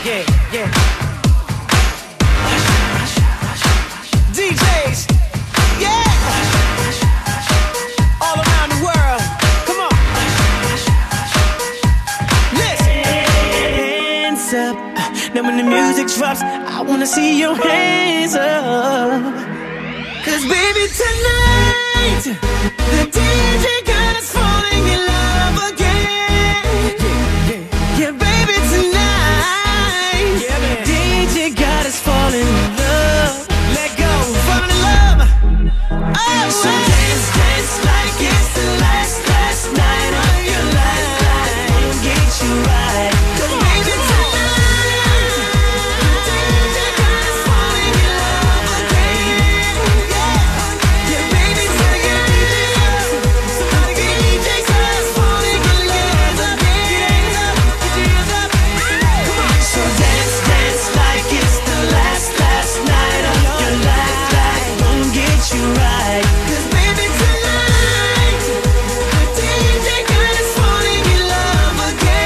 yeah. DJs, yeah. All around the world, come on. Listen. Hands up. Now when the music drops, I wanna see your hands up. 'Cause baby tonight, the DJ got us falling in love again. Yeah, baby tonight, DJ got us falling in love. Let go, falling in love. Oh, so dance, dance like it's the last night of your life. Won't get you right. 'Cause baby tonight, the DJ got us falling in love again. Yeah, baby tonight, somebody get DJ got us falling in love again. Come on, so dance, dance like it's the last night of your life. Won't get you right. 'Cause baby tonight, the DJ got us falling in love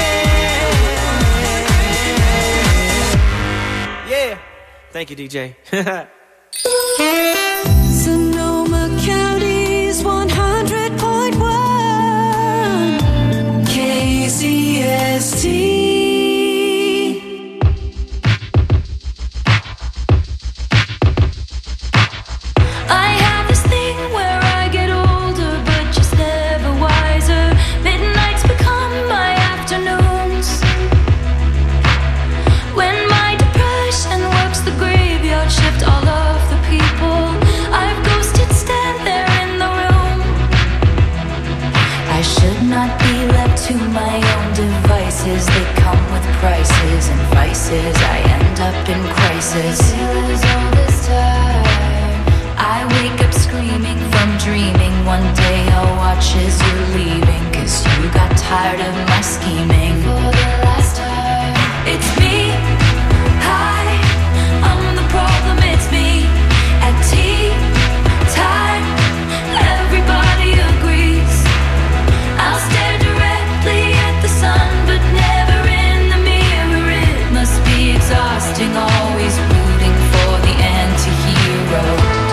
again. Yeah, thank you, DJ. Sonoma County's 100.1 KCST. I have this thing where I get older, but just never wiser. Midnights become my afternoons. When my depression works the graveyard shift, all of the people I've ghosted stand there in the room. I should not be left to my own devices. They come with prices and vices. I end up in crisis. Feels all this time. I wake up screaming from dreaming. One day I'll watch as you're leaving, 'cause you got tired of my scheming. For the last time, it's me. Hi, I'm the problem, it's me. At tea time, everybody agrees. I'll stare directly at the sun, but never in the mirror. It must be exhausting, always rooting for the anti-hero.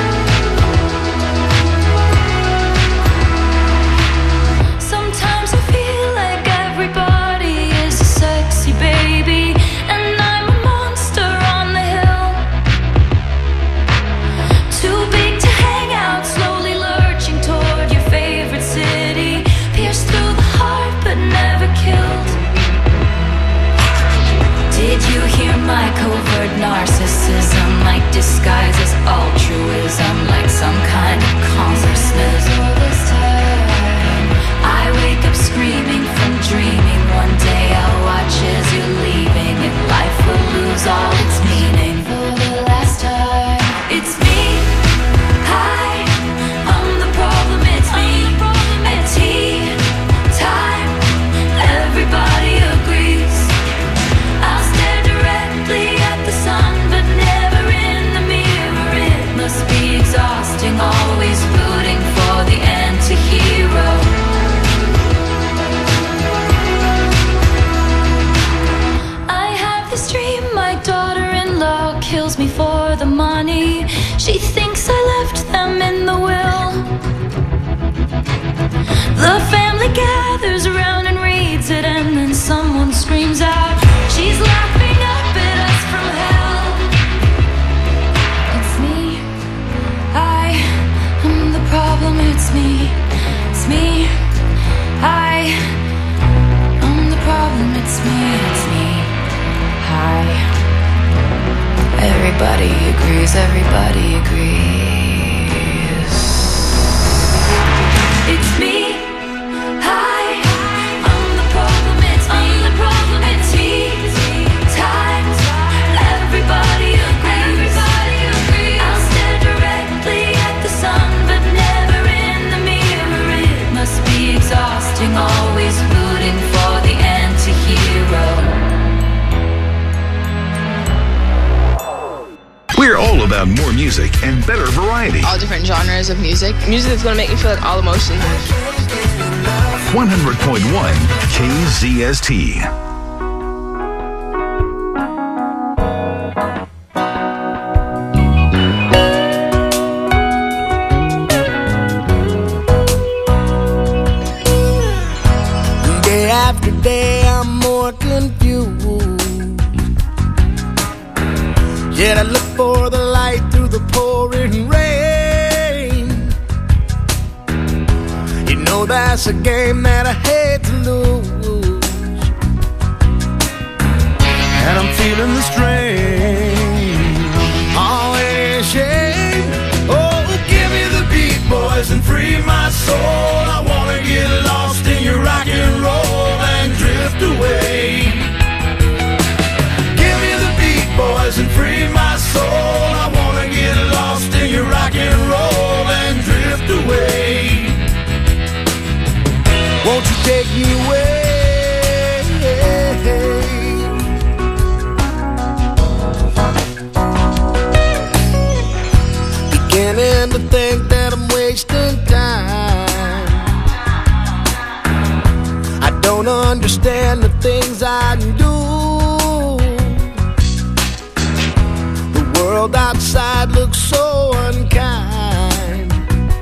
Sometimes I feel like everybody is a sexy baby, and I'm a monster on the hill. Too big to hang out, slowly lurching toward your favorite city. Pierced through the heart, but never killed. Did you hear my covert narcissism? Like disguise as altruism, like some kind of consciousness. All this time, I wake up screaming from dreaming. One day I'll watch as you're leaving, and life will lose all its meaning. For the last time, it's me. Hi, I'm the problem, it's me. At tea time, everybody agrees. I'll stare directly at the sun, but never in the mirror. It must be exhausting, always rooting for the anti-hero. I have this dream, my daughter-in-law kills me for the money. She thinks I left them in the will. The family gathers around and reads it, and then someone screams out, she's laughing up at us from hell. It's me. I'm the problem, it's me. It's me. I'm the problem, it's me. It's me. Hi. Everybody agrees, everybody agrees. It's me. Hi. I'm the problem, it's me. I'm the problem, it's me. Time. Everybody agrees. Everybody agrees. I'll stare directly at the sun, but never in the mirror. It must be exhausting, always rooting for the anti-hero. We're all about more music and better variety. All different genres of music. Music that's going to make me feel like all emotions. 100.1 KZST. Yet I look for the light through the pouring rain. You know that's a game that I hate to lose, and I'm feeling the strain. Oh, ain't a shame. Oh, give me the beat, boys, and free my soul. I wanna get lost in your rock and roll and drift away. Give me the beat, boys, and free my soul. I wanna get lost in your rock and roll and drift away. Won't you take me away? Beginning to think that I'm wasting time. I don't understand the things I do. The world outside looks so unkind,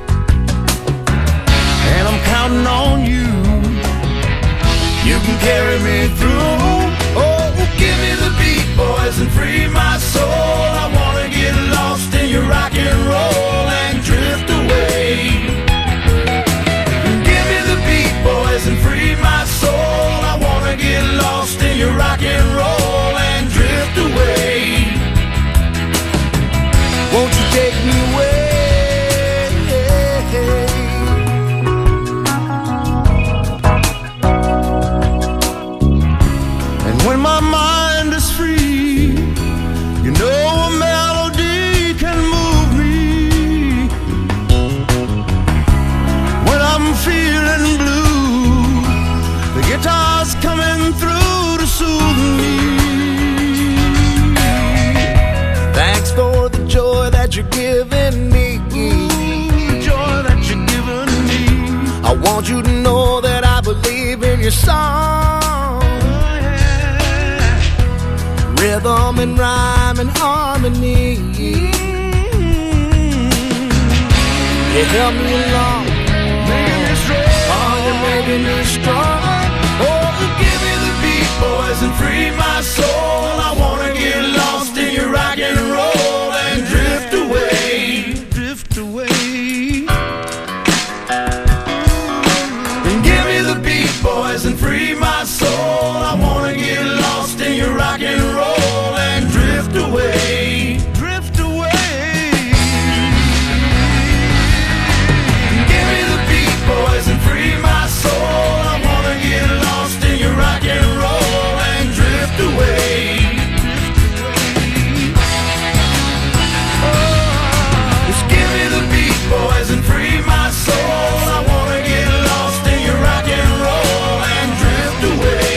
and I'm counting on you. You can carry me through. Oh, give me the beat, boys, and free my soul. I wanna get lost in your rock and roll and drift away. Give me the beat, boys, and free my soul. I wanna get lost in your rock and roll and drift away. Won't you take me away? When my mind is free, you know a melody can move me. When I'm feeling blue, the guitar's coming through to soothe me. Thanks for the joy that you're giving me. The joy that you're giving me. I want you to know that I believe in your song. Rhythm and rhyme and harmony. You help me along, making me strong. Oh, you're making me strong. Oh, give me the beat, boys, and free my soul. I wanna get lost in your rock and roll and drift away. Drift away. And give me the beat, boys, and free my soul. I wanna get lost in your rock and roll and drift away. Drift away. Give me the beat, boys, and free my soul. I wanna get lost in your rock and roll and drift away. Just give me the beat, boys, and free my soul. I wanna get lost in your rock and roll and drift away.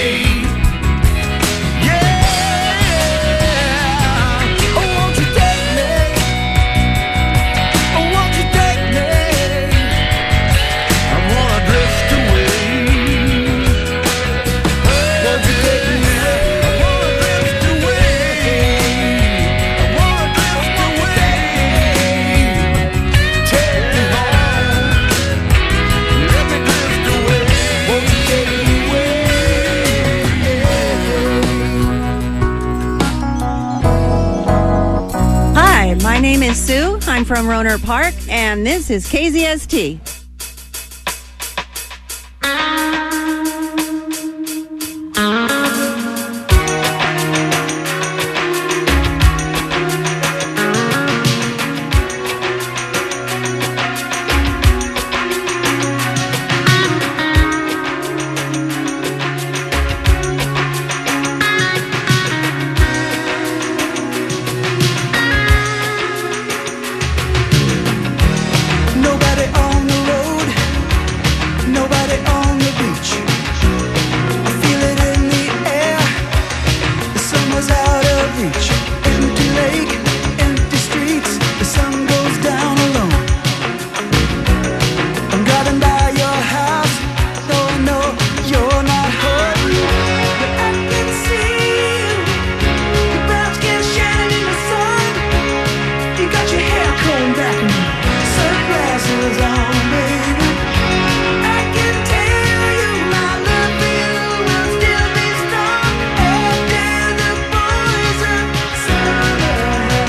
My name is Sue. I'm from Roner Park, and this is KZST. Nobody on the road, nobody on the beach. I feel it in the air, the summer's out of reach. Empty lake, empty streets, the sun goes down alone. I'm driving by your house, though I know you're not home. But I can see you, your brown skin shining in the sun. You got your hair combed back and sunglasses on, baby. I can tell you my love for you will still be strong after the boys of summer.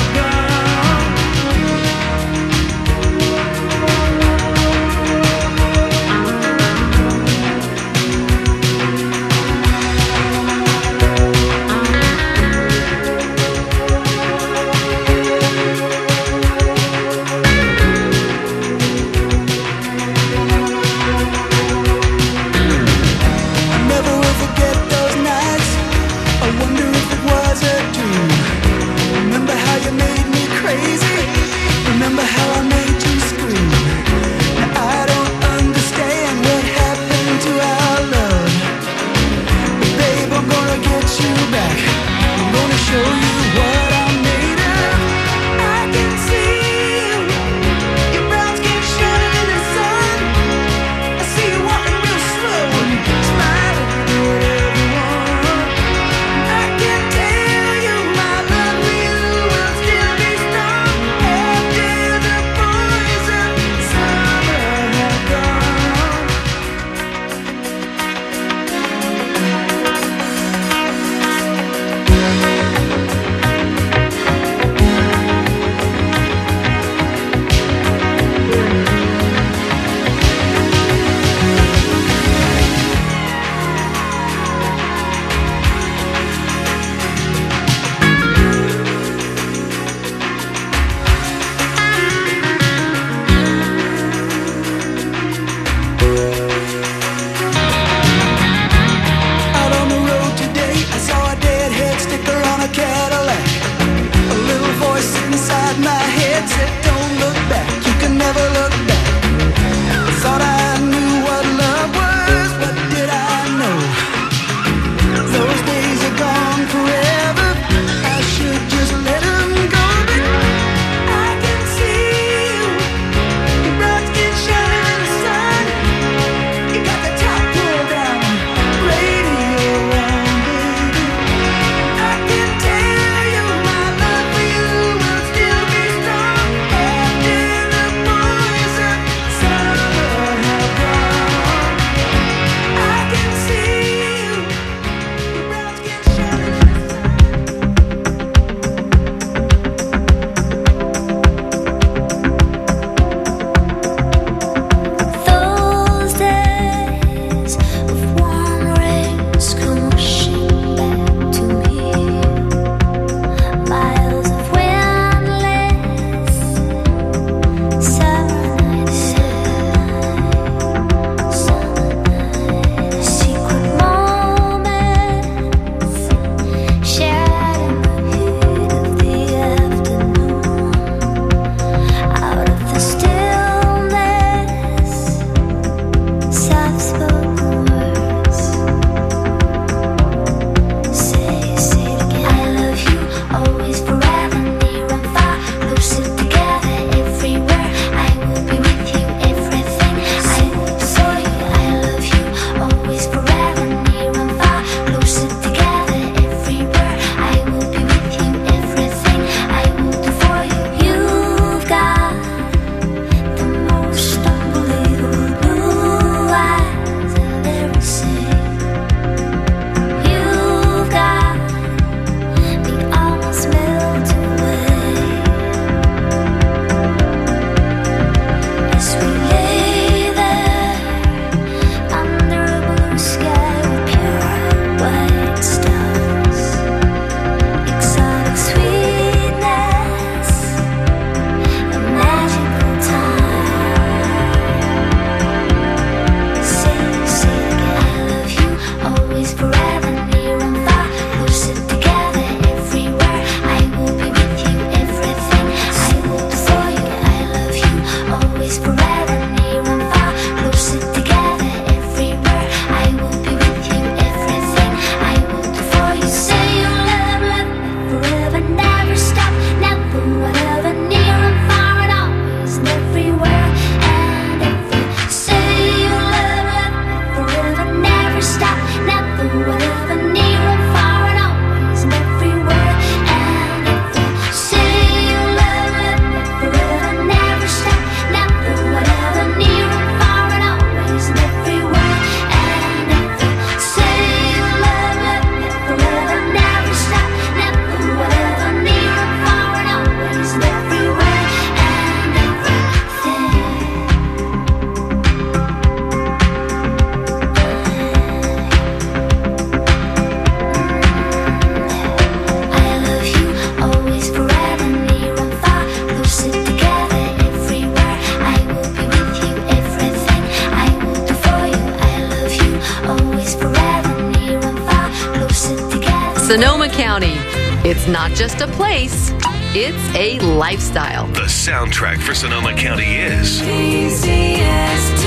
County. It's not just a place, it's a lifestyle. The soundtrack for Sonoma County is KZST.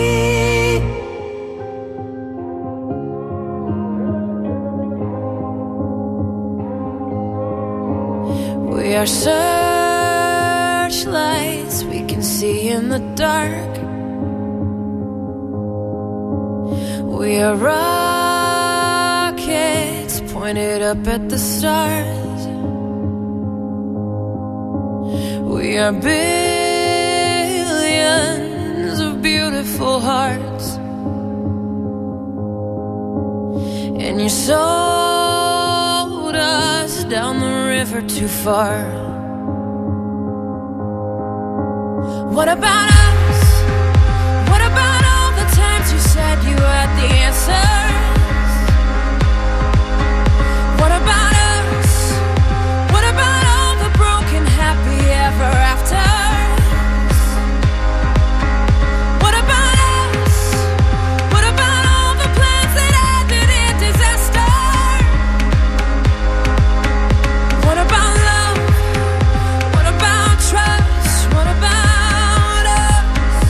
We are searchlights we can see in the dark. We are rockets pointed up at the stars. We are billions of beautiful hearts. And you sold us down the river too far. What about us? What about all the times you said you had the answers? What about us? What about all the broken happy ever afters? What about us? What about all the plans that ended in disaster? What about love? What about trust? What about us?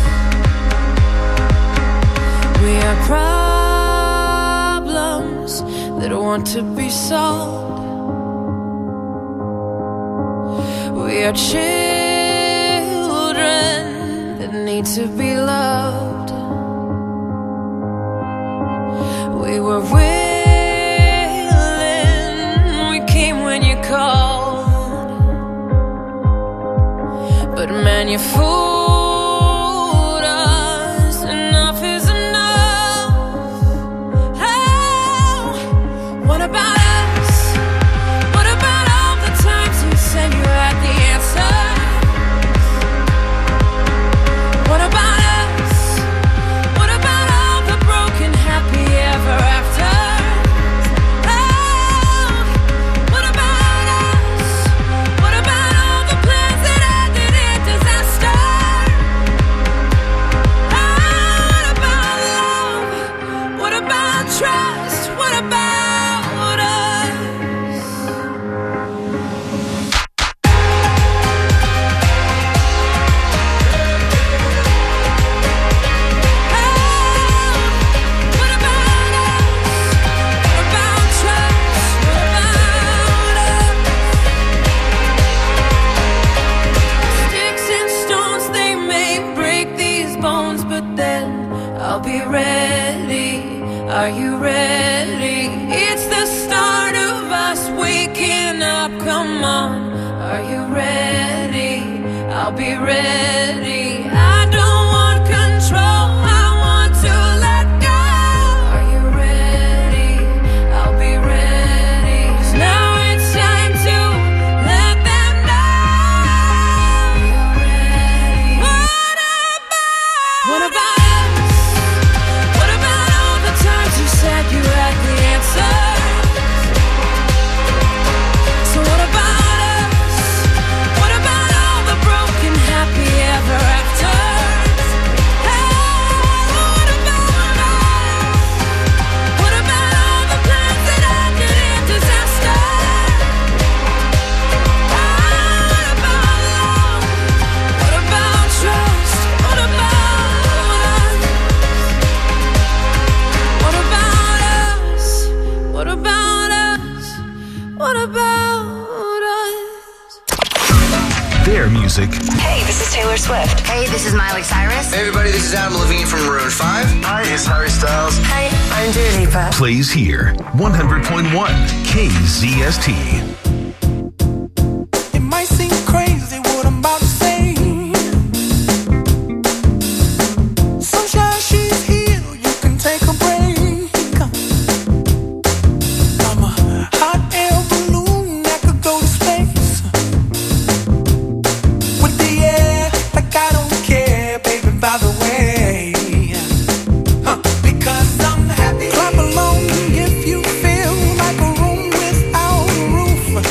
We are problems that want to be solved. We are children that need to be loved. We were willing, we came when you called. But man, you fooled us. Enough is enough. Oh, what about us? What about all the times you said you had the answer? What about us? What about all the broken happy ever after? Oh, what about us? What about all the plans that ended in disaster? Oh, what about love? What about trust? What about us? What about us? What about trust? What about us? Sticks and stones, they may break these bones, but then I'll be ready. Are you ready? It's the start of us waking up. Come on, are you ready? I'll be ready. I don't want control, I want to let go. Are you ready? I'll be ready. 'Cause now it's time to let them know. Are you ready? What about us? What about all the times you said you had the answers? So what about us? What about all the broken happy ever afters? Hey, what about us? What about all the plans that ended in disaster? What about love? What about trust? What about us? What about us? What about us? What about us? their music. Hey, this is Taylor Swift. Hey, this is Miley Cyrus. Hey everybody, this is Adam Levine from Maroon 5. Hi, it's Harry Styles. Hi, I'm Dua Lipa. Plays here, 100.1 KZST. It might seem crazy what I'm about to say. Sunshine, she's here, you can take a break. I'm a hot air balloon that could go to space. With the air, like I don't care, baby, by the way. Because I'm happy. Clap along if you feel like a room without a roof.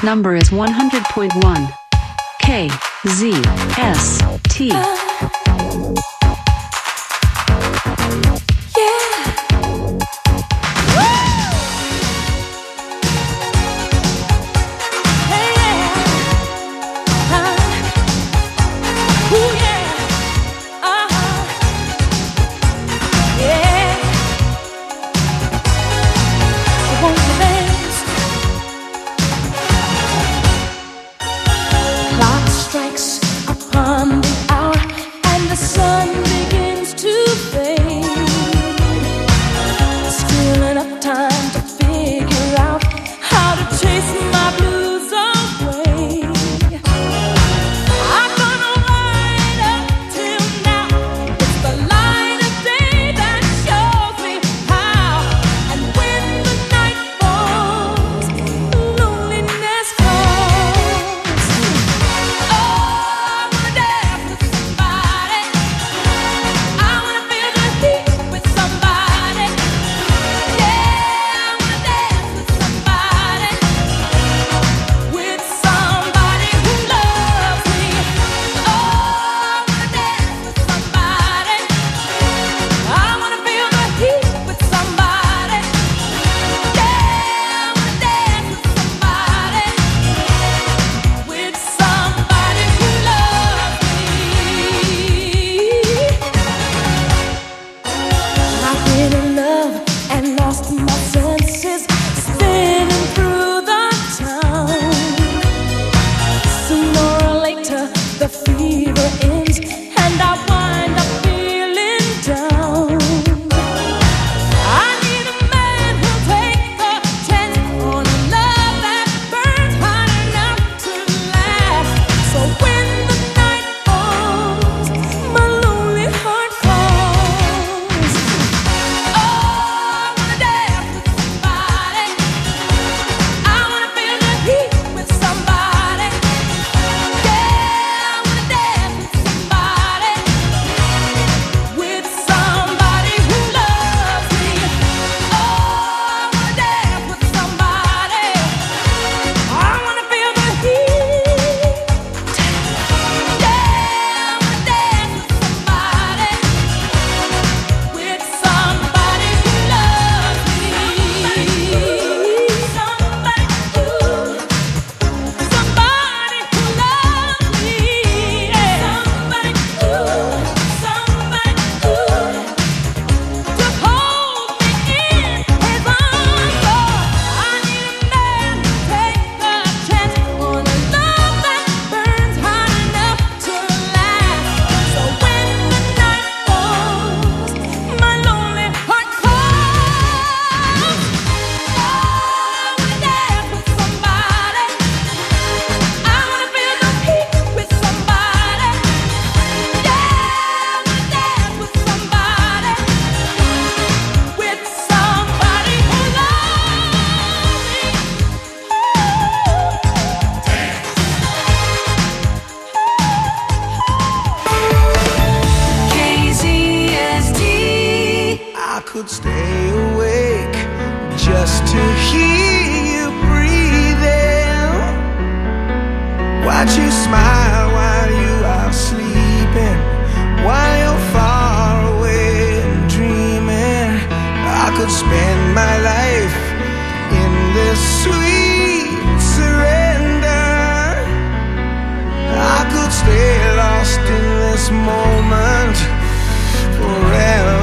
number is 100.1 KZST. could stay awake just to hear you breathing. Watch you smile while you are sleeping, while you're far away and dreaming. I could spend my life in this sweet surrender. I could stay lost in this moment forever.